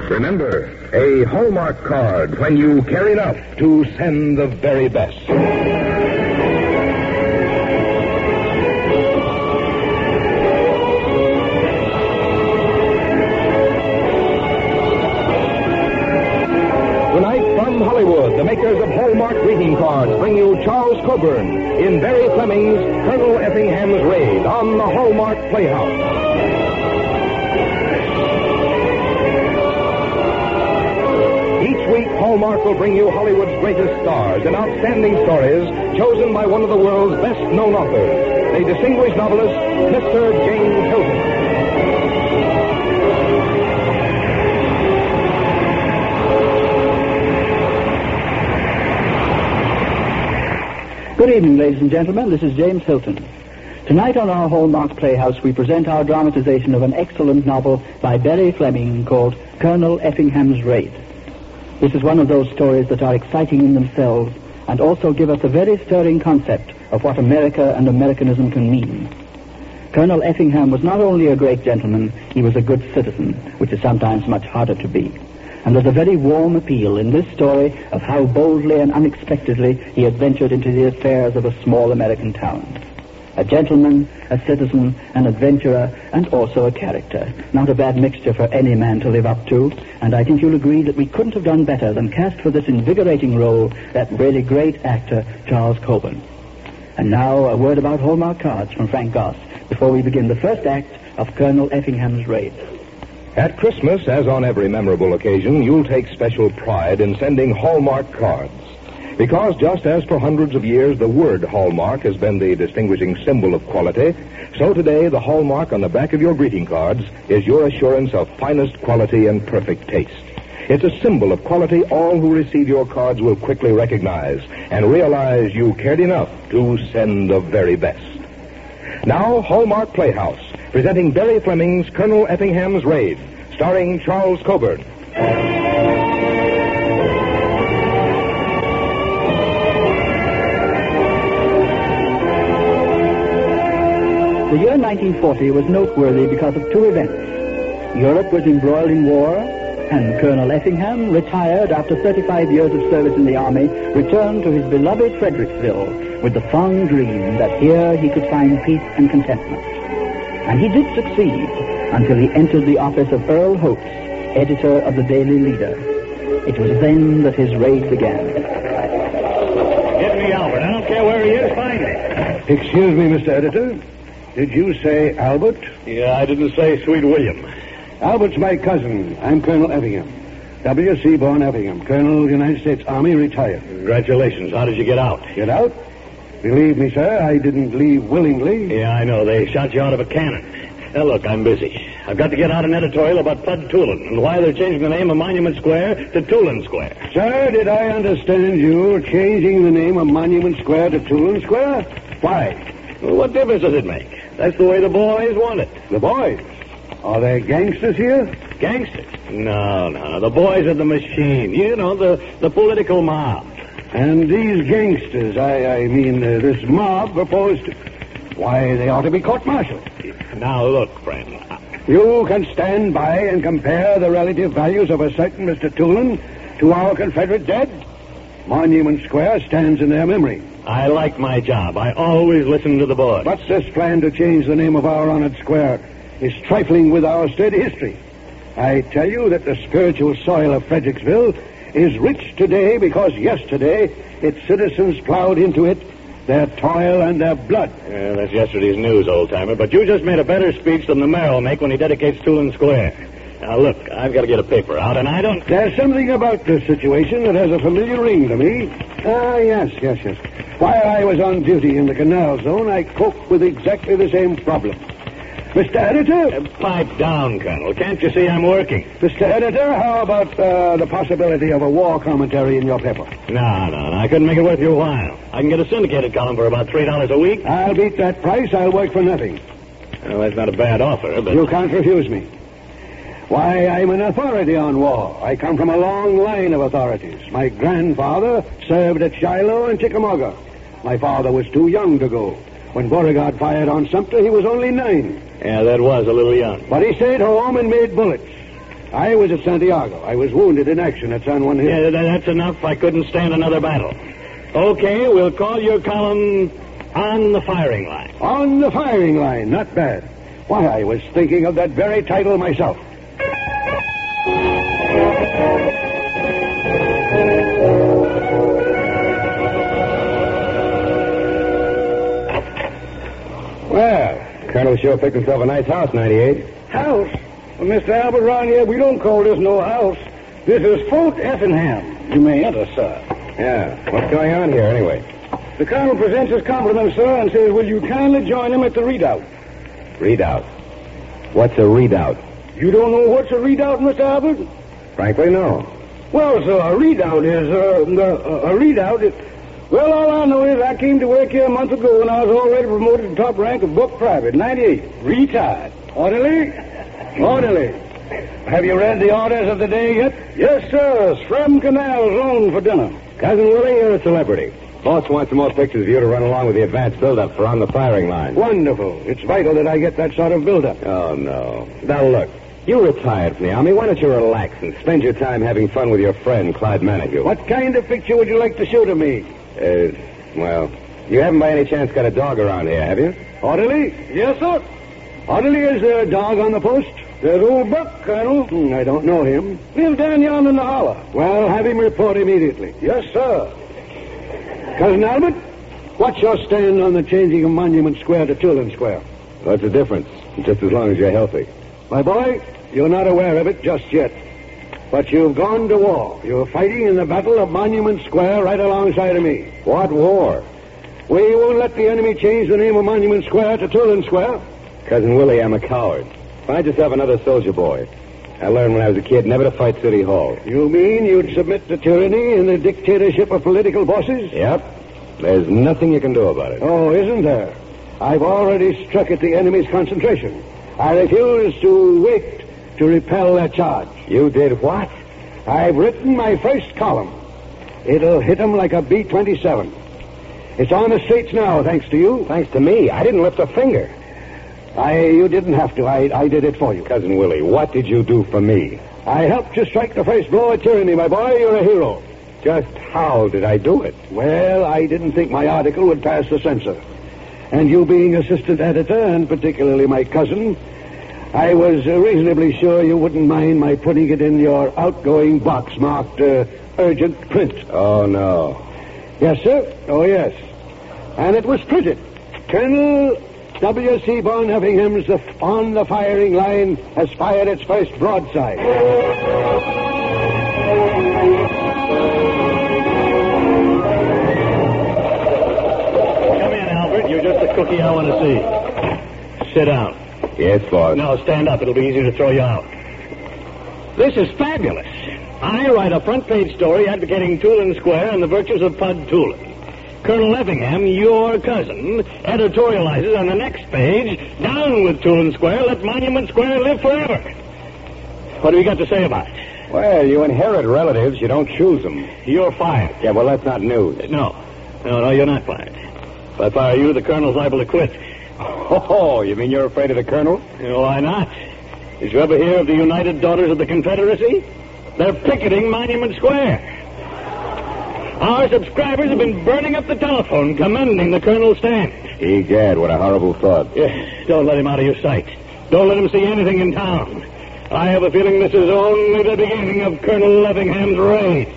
Remember, a Hallmark card when you care enough to send the very best. Tonight from Hollywood, the makers of Hallmark greeting cards bring you Charles Coburn in Barry Fleming's Colonel Effingham's Raid on the Hallmark Playhouse. Each week, Hallmark will bring you Hollywood's greatest stars and outstanding stories chosen by one of the world's best-known authors, the distinguished novelist, Mr. James Hilton. Good evening, ladies and gentlemen. This is James Hilton. Tonight on our Hallmark Playhouse, we present our dramatization of an excellent novel by Barry Fleming called Colonel Effingham's Raid. This is one of those stories that are exciting in themselves and also give us a very stirring concept of what America and Americanism can mean. Colonel Effingham was not only a great gentleman, he was a good citizen, which is sometimes much harder to be. And there's a very warm appeal in this story of how boldly and unexpectedly he adventured into the affairs of a small American town. A gentleman, a citizen, an adventurer, and also a character. Not a bad mixture for any man to live up to, and I think you'll agree that we couldn't have done better than cast for this invigorating role that really great actor, Charles Coburn. And now, a word about Hallmark cards from Frank Goss before we begin the first act of Colonel Effingham's Raid. At Christmas, as on every memorable occasion, you'll take special pride in sending Hallmark cards. Because just as for hundreds of years the word Hallmark has been the distinguishing symbol of quality, so today the Hallmark on the back of your greeting cards is your assurance of finest quality and perfect taste. It's a symbol of quality all who receive your cards will quickly recognize and realize you cared enough to send the very best. Now, Hallmark Playhouse, presenting Barry Fleming's Colonel Effingham's Raid, starring Charles Coburn. The year 1940 was noteworthy because of two events. Europe was embroiled in war, and Colonel Effingham, retired after 35 years of service in the army, returned to his beloved Fredericksville with the fond dream that here he could find peace and contentment. And he did succeed until he entered the office of Earl Holtz, editor of the Daily Leader. It was then that his raid began. Get me Albert. I don't care where he is. Find me. Excuse me, Mr. Editor. Did you say Albert? Yeah, I didn't say Sweet William. Albert's my cousin. I'm Colonel Effingham. W.C. Bourne Effingham, Colonel, United States Army, retired. Congratulations. How did you get out? Get out? Believe me, sir, I didn't leave willingly. Yeah, I know. They shot you out of a cannon. Now, look, I'm busy. I've got to get out an editorial about Bud Tulin and why they're changing the name of Monument Square to Tulin Square. Sir, did I understand you changing the name of Monument Square to Tulin Square? Why? Well, what difference does it make? That's the way the boys want it. The boys? Are there gangsters here? Gangsters? No. The boys are the machine. You know, the political mob. And these gangsters, I mean, this mob proposed to... Why, they ought to be court-martialed. Now, look, friend. You can stand by and compare the relative values of a certain Mr. Tulin to our Confederate dead? Monument Square stands in their memory. I like my job. I always listen to the boys. But this plan to change the name of our honored square is trifling with our sturdy history. I tell you that the spiritual soil of Fredericksville is rich today because yesterday its citizens plowed into it their toil and their blood. Yeah, that's yesterday's news, old-timer. But you just made a better speech than the mayor will make when he dedicates Tulin Square. Now, look, I've got to get a paper out, and I don't... There's something about this situation that has a familiar ring to me. Yes. While I was on duty in the Canal Zone, I coped with exactly the same problem. Mr. Editor? Pipe down, Colonel. Can't you see I'm working? Mr. Editor, how about the possibility of a war commentary in your paper? No. I couldn't make it worth your while. I can get a syndicated column for about $3 a week. I'll beat that price. I'll work for nothing. Well, that's not a bad offer, but... You can't refuse me. Why, I'm an authority on war. I come from a long line of authorities. My grandfather served at Shiloh and Chickamauga. My father was too young to go. When Beauregard fired on Sumter, he was only 9. Yeah, that was a little young. But he stayed home and made bullets. I was at Santiago. I was wounded in action at San Juan Hill. Yeah, that's enough. I couldn't stand another battle. Okay, we'll call your column On the Firing Line. On the firing line. Not bad. Why, I was thinking of that very title myself. Well, Colonel sure picked himself a nice house, 98. House? Well, Mr. Albert, around here, we don't call this no house. This is Fort Effingham. You may enter, sir. Yeah. What's going on here, anyway? The colonel presents his compliments, sir, and says, will you kindly join him at the redoubt? Redoubt. What's a redoubt? You don't know what's a redoubt, Mr. Albert? Frankly, no. Well, sir, a redoubt is, a redoubt is... Well, all I know is I came to work here a month ago, and I was already promoted to top rank of book private, 98. Retired. Orderly? Orderly. Have you read the orders of the day yet? Yes, sir. Shrem Canal's loan for dinner. Cousin Willie, you're a celebrity. Boss wants some more pictures of you to run along with the advanced build-up for On the Firing Line. Wonderful. It's vital that I get that sort of build-up. Oh, no. Now, look. You retired from the Army. Why don't you relax and spend your time having fun with your friend, Clyde Manigault? What kind of picture would you like to show to me? Well, you haven't by any chance got a dog around here, have you? Orderly? Yes, sir. Orderly, is there a dog on the post? There's old Buck, Colonel. I don't know him. Lives down yonder in the holler. Well, have him report immediately. Yes, sir. Cousin Albert, what's your stand on the changing of Monument Square to Tulin Square? What's the difference? Just as long as you're healthy. My boy, you're not aware of it just yet. But you've gone to war. You're fighting in the Battle of Monument Square right alongside of me. What war? We won't let the enemy change the name of Monument Square to Tulin Square. Cousin Willie, I'm a coward. Find yourself another soldier boy. I learned when I was a kid never to fight City Hall. You mean you'd submit to tyranny and the dictatorship of political bosses? Yep. There's nothing you can do about it. Oh, isn't there? I've already struck at the enemy's concentration. I refuse to wait to repel their charge. You did what? I've written my first column. It'll hit them like a B-27. It's on the streets now, thanks to you. Thanks to me? I didn't lift a finger. You didn't have to. I did it for you. Cousin Willie, what did you do for me? I helped you strike the first blow at tyranny, my boy. You're a hero. Just how did I do it? Well, I didn't think my article would pass the censor. And you being assistant editor, and particularly my cousin, I was reasonably sure you wouldn't mind my putting it in your outgoing box marked urgent print. Oh, no. Yes, sir. Oh, yes. And it was printed. Colonel W.C. Von Effingham's On the Firing Line has fired its first broadside. Come in, Albert. You're just the cookie I want to see. Sit down. Yes, boss. No, stand up. It'll be easier to throw you out. This is fabulous. I write a front-page story advocating Tulin Square and the virtues of Pud Tulin. Colonel Effingham, your cousin, editorializes on the next page, down with Tulin Square, let Monument Square live forever. What have you got to say about it? Well, you inherit relatives. You don't choose them. You're fired. Yeah, well, that's not news. No, you're not fired. If I fire you, the colonel's liable to quit. Oh, you mean you're afraid of the colonel? Why not? Did you ever hear of the United Daughters of the Confederacy? They're picketing Monument Square. Our subscribers have been burning up the telephone, commending the colonel's stand. Egad, what a horrible thought. Yeah, don't let him out of your sight. Don't let him see anything in town. I have a feeling this is only the beginning of Colonel Effingham's raid.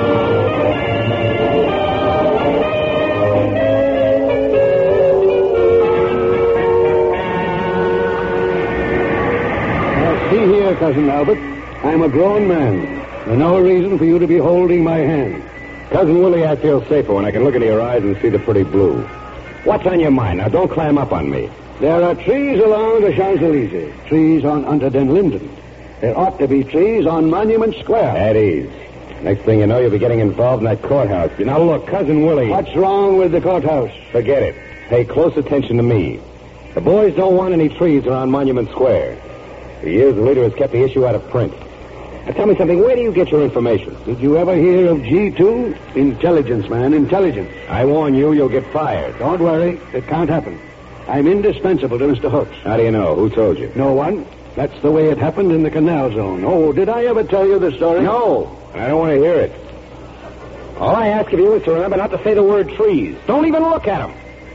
See here, Cousin Albert. I'm a grown man. There's no reason for you to be holding my hand. Cousin Willie, I feel safer when I can look into your eyes and see the pretty blue. What's on your mind? Now, don't climb up on me. There are trees along the Champs-Élysées, trees on Unter den Linden. There ought to be trees on Monument Square. At ease. Next thing you know, you'll be getting involved in that courthouse. Now, look, Cousin Willie. What's wrong with the courthouse? Forget it. Pay close attention to me. The boys don't want any trees around Monument Square. For years, the leader has kept the issue out of print. Now, tell me something. Where do you get your information? Did you ever hear of G2? Intelligence, man, intelligence. I warn you, you'll get fired. Don't worry. It can't happen. I'm indispensable to Mr. Hooks. How do you know? Who told you? No one. That's the way it happened in the Canal Zone. Oh, did I ever tell you the story? No, I don't want to hear it. All I ask of you is to remember not to say the word trees. Don't even look at them.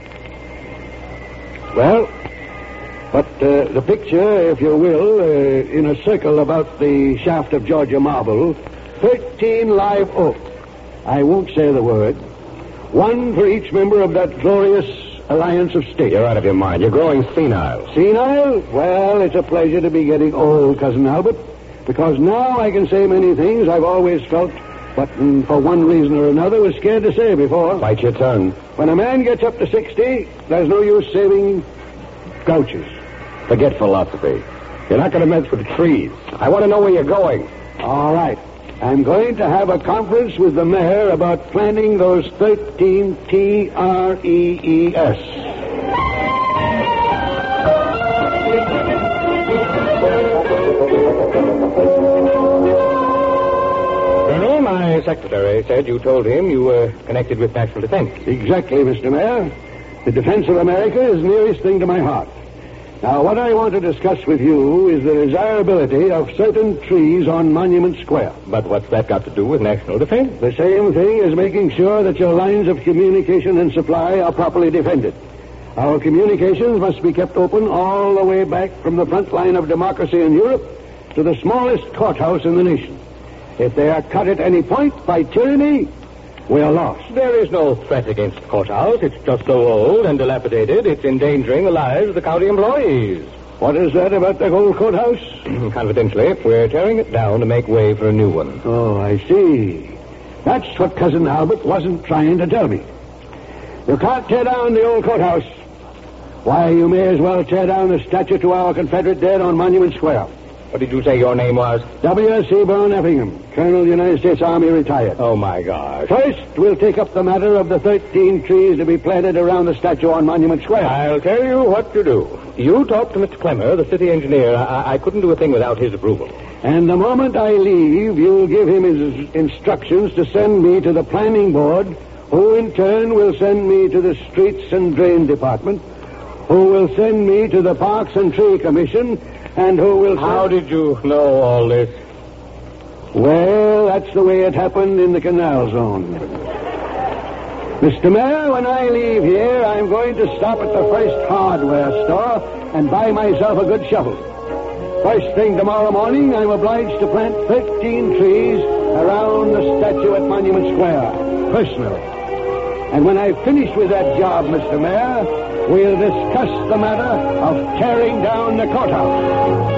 Well, but the picture, if you will, in a circle about the shaft of Georgia marble, 13 live oaks. I won't say the word. One for each member of that glorious alliance of states. You're out of your mind. You're growing senile. Senile? Well, it's a pleasure to be getting old, Cousin Albert, because now I can say many things I've always felt, but for one reason or another was scared to say before. Bite your tongue. When a man gets up to 60, there's no use saving grouches. Forget philosophy. You're not going to mess with the trees. I want to know where you're going. All right. I'm going to have a conference with the mayor about planting those 13 TREES. Colonel, my secretary said you told him you were connected with national defense. Exactly, Mr. Mayor. The defense of America is the nearest thing to my heart. Now, what I want to discuss with you is the desirability of certain trees on Monument Square. But what's that got to do with national defense? The same thing as making sure that your lines of communication and supply are properly defended. Our communications must be kept open all the way back from the front line of democracy in Europe to the smallest courthouse in the nation. If they are cut at any point by tyranny, we are lost. There is no threat against the courthouse. It's just so old and dilapidated, it's endangering the lives of the county employees. What is that about the old courthouse? Confidentially, we're tearing it down to make way for a new one. Oh, I see. That's what Cousin Albert wasn't trying to tell me. You can't tear down the old courthouse. Why, you may as well tear down the statue to our Confederate dead on Monument Square. What did you say your name was? W.S.C. Brown Effingham, Colonel, United States Army, retired. Oh, my gosh. First, we'll take up the matter of the 13 trees to be planted around the statue on Monument Square. I'll tell you what to do. You talk to Mr. Clemmer, the city engineer. I couldn't do a thing without his approval. And the moment I leave, you'll give him his instructions to send me to the planning board, who in turn will send me to the streets and drain department, who will send me to the Parks and Tree Commission, and who will... How did you know all this? Well, that's the way it happened in the Canal Zone. Mr. Mayor, when I leave here, I'm going to stop at the first hardware store and buy myself a good shovel. First thing tomorrow morning, I'm obliged to plant 13 trees around the statue at Monument Square, personally. And when I've finished with that job, Mr. Mayor, we'll discuss the matter of tearing down the courthouse.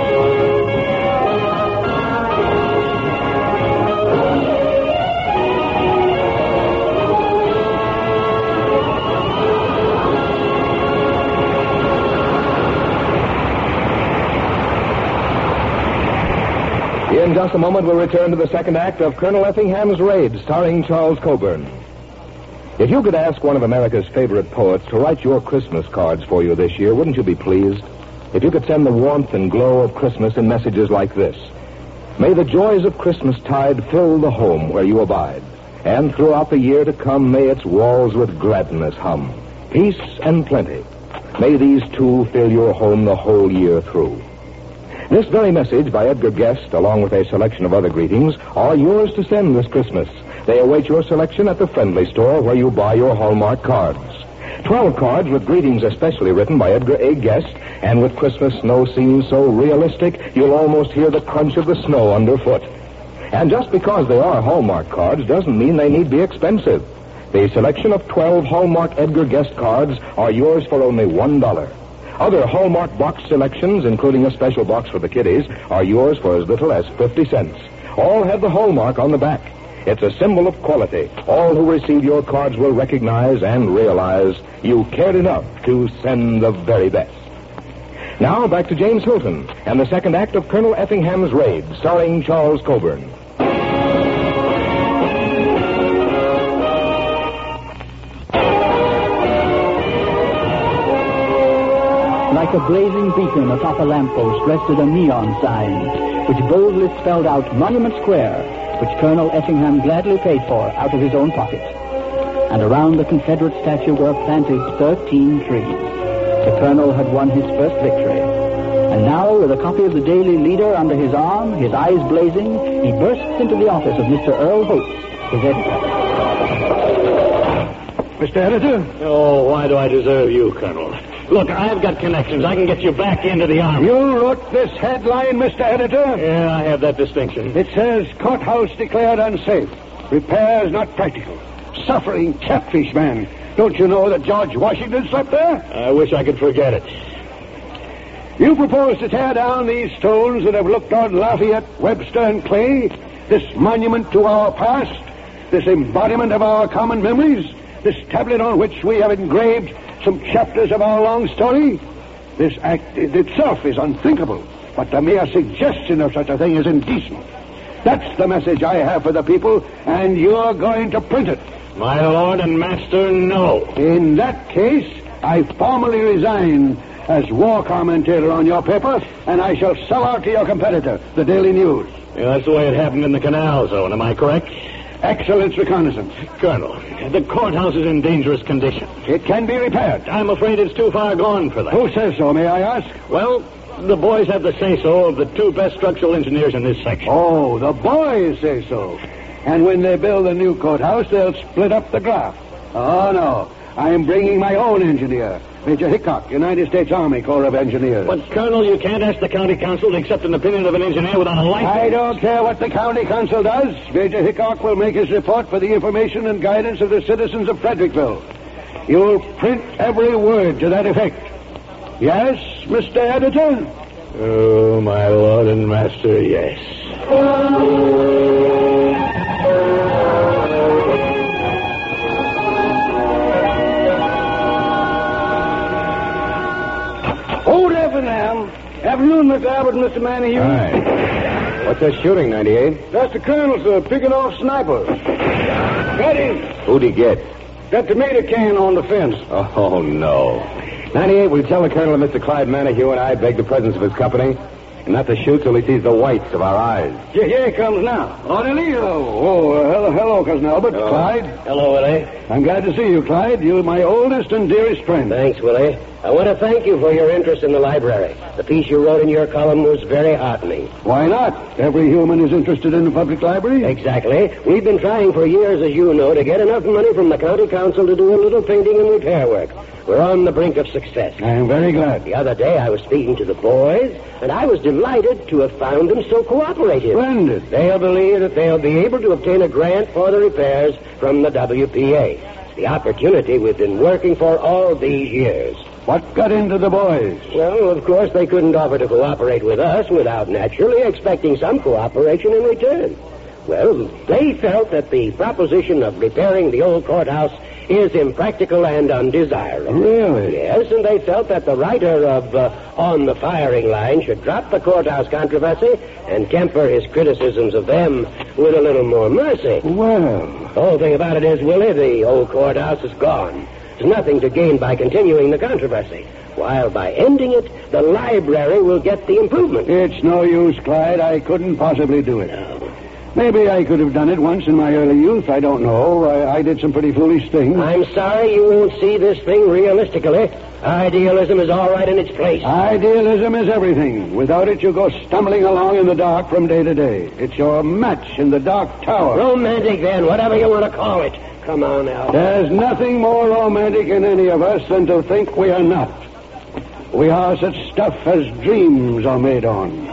In just a moment, we'll return to the second act of Colonel Effingham's Raid, starring Charles Coburn. If you could ask one of America's favorite poets to write your Christmas cards for you this year, wouldn't you be pleased? If you could send the warmth and glow of Christmas in messages like this. May the joys of Christmastide fill the home where you abide, and throughout the year to come may its walls with gladness hum. Peace and plenty. May these two fill your home the whole year through. This very message by Edgar Guest, along with a selection of other greetings, are yours to send this Christmas. They await your selection at the friendly store where you buy your Hallmark cards. 12 cards with greetings especially written by Edgar A. Guest, and with Christmas snow scenes so realistic, you'll almost hear the crunch of the snow underfoot. And just because they are Hallmark cards doesn't mean they need be expensive. The selection of 12 Hallmark Edgar Guest cards are yours for only $1. Other Hallmark box selections, including a special box for the kiddies, are yours for as little as 50 cents. All have the Hallmark on the back. It's a symbol of quality. All who receive your cards will recognize and realize you cared enough to send the very best. Now, back to James Hilton and the second act of Colonel Effingham's Raid, starring Charles Coburn. Like a blazing beacon atop a lamppost rested a neon sign, which boldly spelled out Monument Square, which Colonel Effingham gladly paid for out of his own pocket. And around the Confederate statue were planted 13 trees. The colonel had won his first victory. And now, with a copy of the Daily Leader under his arm, his eyes blazing, he bursts into the office of Mr. Earl Holtz, his editor. Mr. Editor? Oh, why do I deserve you, Colonel? Look, I've got connections. I can get you back into the Army. You wrote this headline, Mr. Editor? Yeah, I have that distinction. It says, courthouse declared unsafe. Repairs not practical. Suffering catfish man. Don't you know that George Washington slept there? I wish I could forget it. You propose to tear down these stones that have looked on Lafayette, Webster, and Clay, this monument to our past, this embodiment of our common memories, this tablet on which we have engraved some chapters of our long story. This act itself is unthinkable, but the mere suggestion of such a thing is indecent. That's the message I have for the people, and you're going to print it. My lord and master, no. In that case, I formally resign as war commentator on your paper, and I shall sell out to your competitor, the Daily News. Yeah, that's the way it happened in the canal zone, am I correct? Excellent reconnaissance. Colonel, the courthouse is in dangerous condition. It can be repaired. I'm afraid it's too far gone for that. Who says so, may I ask? Well, the boys have the say-so of the two best structural engineers in this section. Oh, the boys say so. And when they build the new courthouse, they'll split up the graft. Oh, no. I'm bringing my own engineer, Major Hickok, United States Army Corps of Engineers. But, Colonel, you can't ask the county council to accept an opinion of an engineer without a license. I don't care what the county council does. Major Hickok will make his report for the information and guidance of the citizens of Fredericksville. You'll print every word to that effect. Yes, Mr. Editor? Oh, my lord and master, yes. Old Effingham. Afternoon, Mr. Abbott and Mr. Manning. Hi. What's that shooting, 98? That's the colonel's picking off snipers. Got him. Who'd he get? That tomato can on the fence. Oh, no. 98, will you tell the colonel that Mr. Clyde Manahue and I beg the presence of his company? And not to shoot till he sees the whites of our eyes. Yeah, here he comes now. Orderly. Hello, Cousin Albert. Hello. Clyde. Hello, Willie. I'm glad to see you, Clyde. You're my oldest and dearest friend. Thanks, Willie. I want to thank you for your interest in the library. The piece you wrote in your column was very heartening. Why not? Every human is interested in the public library. Exactly. We've been trying for years, as you know, to get enough money from the county council to do a little painting and repair work. We're on the brink of success. I am very glad. The other day I was speaking to the boys, and I was delighted to have found them so cooperative. Splendid. They'll believe that they'll be able to obtain a grant for the repairs from the WPA. It's the opportunity we've been working for all these years. What got into the boys? Well, of course, they couldn't offer to cooperate with us without naturally expecting some cooperation in return. Well, they felt that the proposition of repairing the old courthouse is impractical and undesirable. Really? Yes, and they felt that the writer of On the Firing Line should drop the courthouse controversy and temper his criticisms of them with a little more mercy. Well. The whole thing about it is, Willie, the old courthouse is gone. There's nothing to gain by continuing the controversy. While by ending it, the library will get the improvement. It's no use, Clyde. I couldn't possibly do it. No. Maybe I could have done it once in my early youth. I don't know. I did some pretty foolish things. I'm sorry you won't see this thing realistically. Idealism is all right in its place. Idealism is everything. Without it, you go stumbling along in the dark from day to day. It's your match in the dark tower. Romantic, then, whatever you want to call it. Come on now. There's nothing more romantic in any of us than to think we are not. We are such stuff as dreams are made on.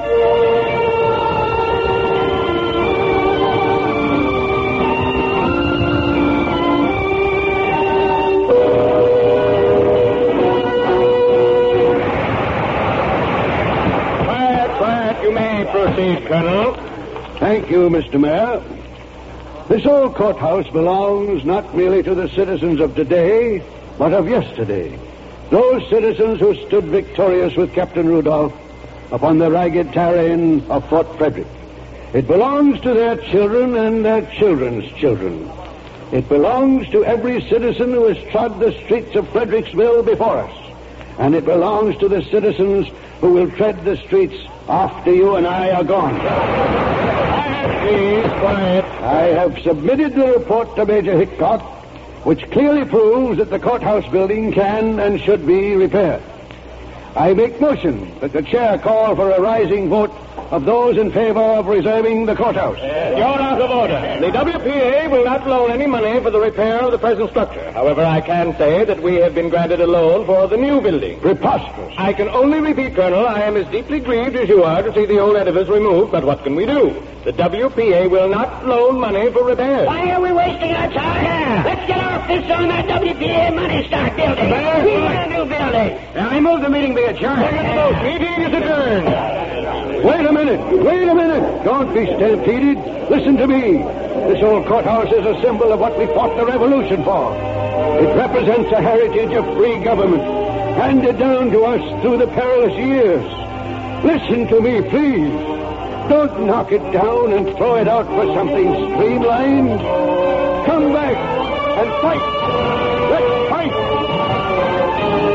Quiet, you may proceed, Colonel. Thank you, Mr. Mayor. This old courthouse belongs not merely to the citizens of today, but of yesterday. Those citizens who stood victorious with Captain Rudolph upon the ragged terrain of Fort Frederick. It belongs to their children and their children's children. It belongs to every citizen who has trod the streets of Fredericksville before us. And it belongs to the citizens who will tread the streets after you and I are gone. Please, quiet. I have submitted the report to Major Hickok, which clearly proves that the courthouse building can and should be repaired. I make motion that the chair call for a rising vote of those in favor of reserving the courthouse. You're out of order. The WPA will not loan any money for the repair of the present structure. However, I can say that we have been granted a loan for the new building. Preposterous. I can only repeat, Colonel, I am as deeply grieved as you are to see the old edifice removed, but what can we do? The WPA will not loan money for repairs. Why are we wasting our time? Yeah. Let's get our fists on that WPA money. Start building. We want a new building. I move the meeting be adjourned. Meeting is adjourned. Wait a minute. Don't be stampeded. Listen to me. This old courthouse is a symbol of what we fought the revolution for. It represents a heritage of free government, handed down to us through the perilous years. Listen to me, please. Don't knock it down and throw it out for something streamlined. Come back and fight. Let's fight.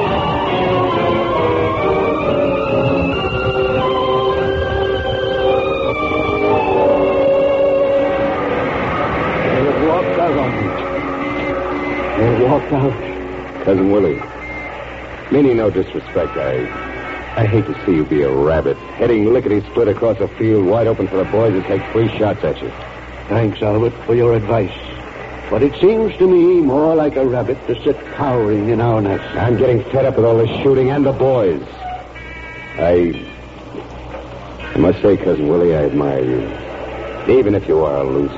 They walked out. Cousin Willie, meaning no disrespect, I hate to see you be a rabbit, heading lickety-split across a field wide open for the boys to take 3 shots at you. Thanks, Albert, for your advice. But it seems to me more like a rabbit to sit cowering in our nest. I'm getting fed up with all this shooting and the boys. I must say, Cousin Willie, I admire you, even if you are a loser.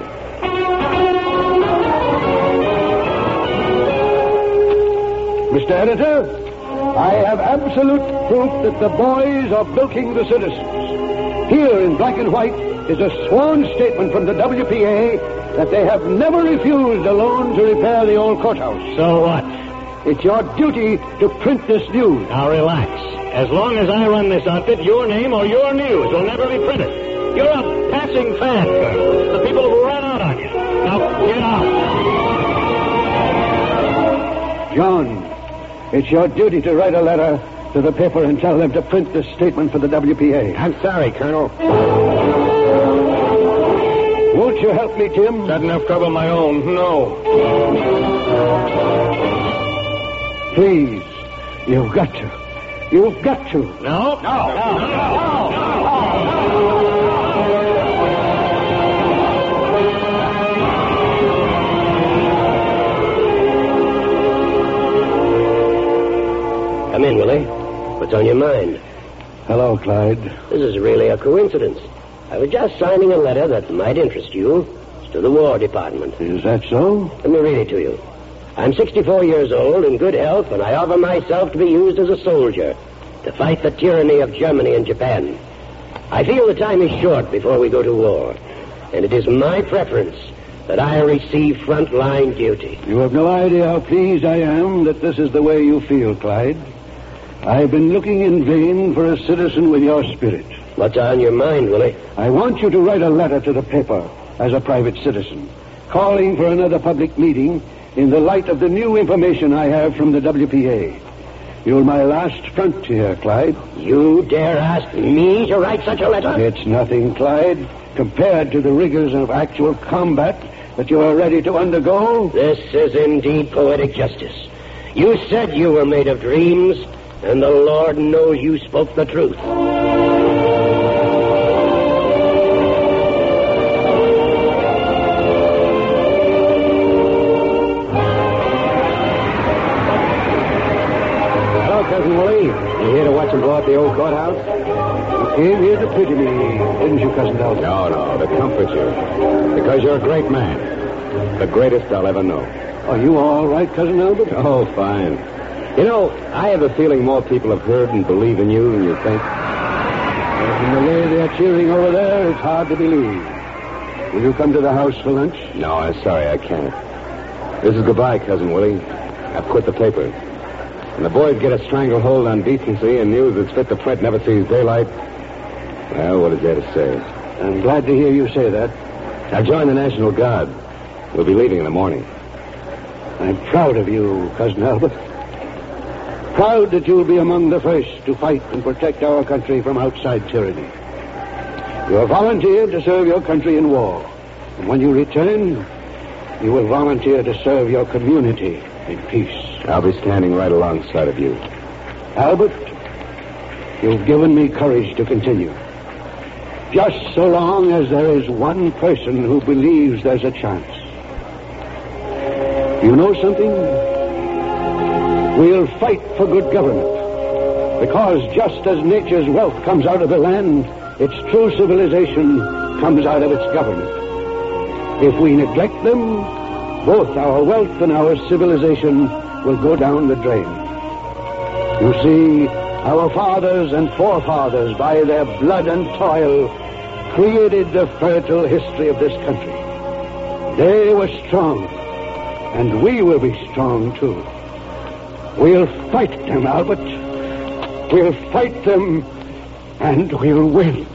Mr. Editor, I have absolute proof that the boys are bilking the citizens. Here in black and white is a sworn statement from the WPA that they have never refused a loan to repair the old courthouse. So what? It's your duty to print this news. Now relax. As long as I run this outfit, your name or your news will never be printed. You're a passing fad, Colonel. The people will run out on you. Now get out. John, it's your duty to write a letter to the paper and tell them to print this statement for the WPA. I'm sorry, Colonel. Won't you help me, Tim? Got enough trouble of my own. No. Please. You've got to. You've got to. No. Come in, Willie. What's on your mind? Hello, Clyde. This is really a coincidence. I was just signing a letter that might interest you. It's to the War Department. Is that so? Let me read it to you. I'm 64 years old, in good health, and I offer myself to be used as a soldier to fight the tyranny of Germany and Japan. I feel the time is short before we go to war, and it is my preference that I receive front-line duty. You have no idea how pleased I am that this is the way you feel, Clyde. I've been looking in vain for a citizen with your spirit. What's on your mind, Willie? I want you to write a letter to the paper as a private citizen, calling for another public meeting in the light of the new information I have from the WPA. You're my last frontier, Clyde. You dare ask me to write such a letter? It's nothing, Clyde, compared to the rigors of actual combat that you are ready to undergo. This is indeed poetic justice. You said you were made of dreams, and the Lord knows you spoke the truth. Cousin Willie, you here to watch him blow up the old courthouse? You came here to pity me, didn't you, Cousin Albert? No, to comfort you. Because you're a great man. The greatest I'll ever know. Are you all right, Cousin Albert? Oh, fine. You know, I have a feeling more people have heard and believe in you than you think. From the way they're cheering over there, it's hard to believe. Will you come to the house for lunch? No, I'm sorry, I can't. This is goodbye, Cousin Willie. I've quit the paper. When the boys get a stranglehold on decency and news that's fit to print never sees daylight, well, what is there to say? I'm glad to hear you say that. I've joined the National Guard. We'll be leaving in the morning. I'm proud of you, Cousin Albert. Proud that you'll be among the first to fight and protect our country from outside tyranny. You have volunteered to serve your country in war. And when you return, you will volunteer to serve your community in peace. I'll be standing right alongside of you. Albert, You've given me courage to continue. Just so long as there is one person who believes there's a chance. You know something? We'll fight for good government. Because just as nature's wealth comes out of the land, its true civilization comes out of its government. If we neglect them, both our wealth and our civilization will go down the drain. You see, our fathers and forefathers, by their blood and toil, created the fertile history of this country. They were strong, and we will be strong too. We'll fight them, Albert. We'll fight them, and we'll win.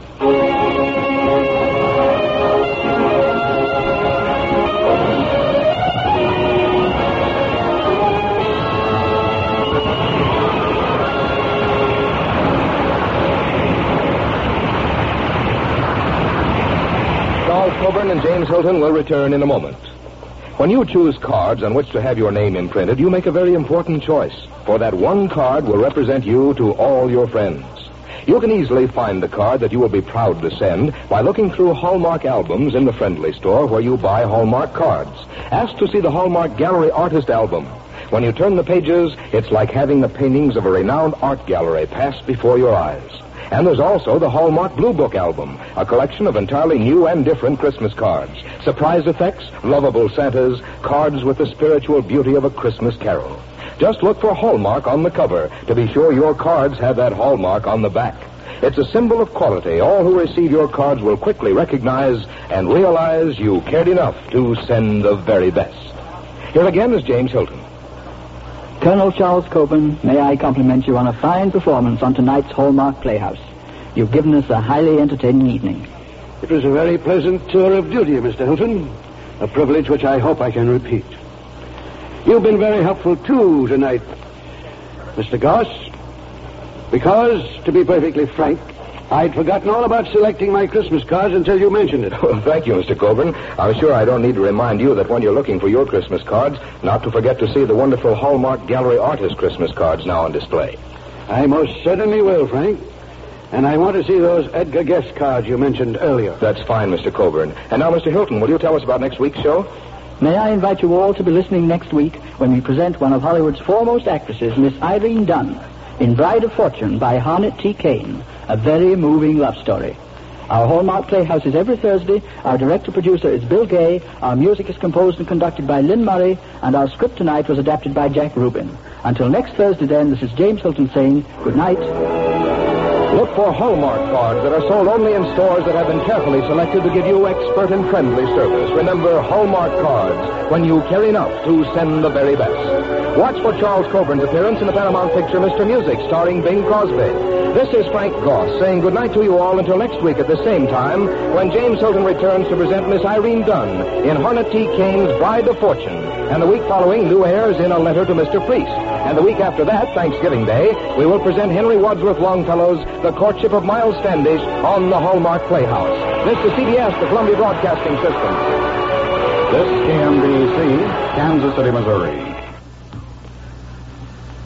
Charles Coburn and James Hilton will return in a moment. When you choose cards on which to have your name imprinted, you make a very important choice, for that one card will represent you to all your friends. You can easily find the card that you will be proud to send by looking through Hallmark albums in the Friendly Store where you buy Hallmark cards. Ask to see the Hallmark Gallery Artist Album. When you turn the pages, it's like having the paintings of a renowned art gallery pass before your eyes. And there's also the Hallmark Blue Book Album, a collection of entirely new and different Christmas cards. Surprise effects, lovable Santas, cards with the spiritual beauty of a Christmas carol. Just look for Hallmark on the cover to be sure your cards have that Hallmark on the back. It's a symbol of quality all who receive your cards will quickly recognize and realize you cared enough to send the very best. Here again is James Hilton. Colonel Charles Coburn, may I compliment you on a fine performance on tonight's Hallmark Playhouse. You've given us a highly entertaining evening. It was a very pleasant tour of duty, Mr. Hilton. A privilege which I hope I can repeat. You've been very helpful, too, tonight, Mr. Goss. Because, to be perfectly frank, I'd forgotten all about selecting my Christmas cards until you mentioned it. Well, thank you, Mr. Coburn. I'm sure I don't need to remind you that when you're looking for your Christmas cards, not to forget to see the wonderful Hallmark Gallery Artist Christmas cards now on display. I most certainly will, Frank. And I want to see those Edgar Guest cards you mentioned earlier. That's fine, Mr. Coburn. And now, Mr. Hilton, will you tell us about next week's show? May I invite you all to be listening next week when we present one of Hollywood's foremost actresses, Miss Irene Dunn, in Bride of Fortune by Harnett T. Kane, a very moving love story. Our Hallmark Playhouse is every Thursday. Our director-producer is Bill Gay. Our music is composed and conducted by Lynn Murray. And our script tonight was adapted by Jack Rubin. Until next Thursday, then, this is James Hilton saying good night. Look for Hallmark cards that are sold only in stores that have been carefully selected to give you expert and friendly service. Remember, Hallmark cards, when you care enough to send the very best. Watch for Charles Coburn's appearance in the Paramount picture Mr. Music, starring Bing Crosby. This is Frank Goss saying good night to you all until next week at the same time when James Hilton returns to present Miss Irene Dunn in Harnett T. Kane's Bride of Fortune. And the week following, Lou Ayres in A Letter to Mr. Priest. And the week after that, Thanksgiving Day, we will present Henry Wadsworth Longfellow's The Courtship of Miles Standish on the Hallmark Playhouse. This is CBS, the Columbia Broadcasting System. This KMBC, Kansas City, Missouri.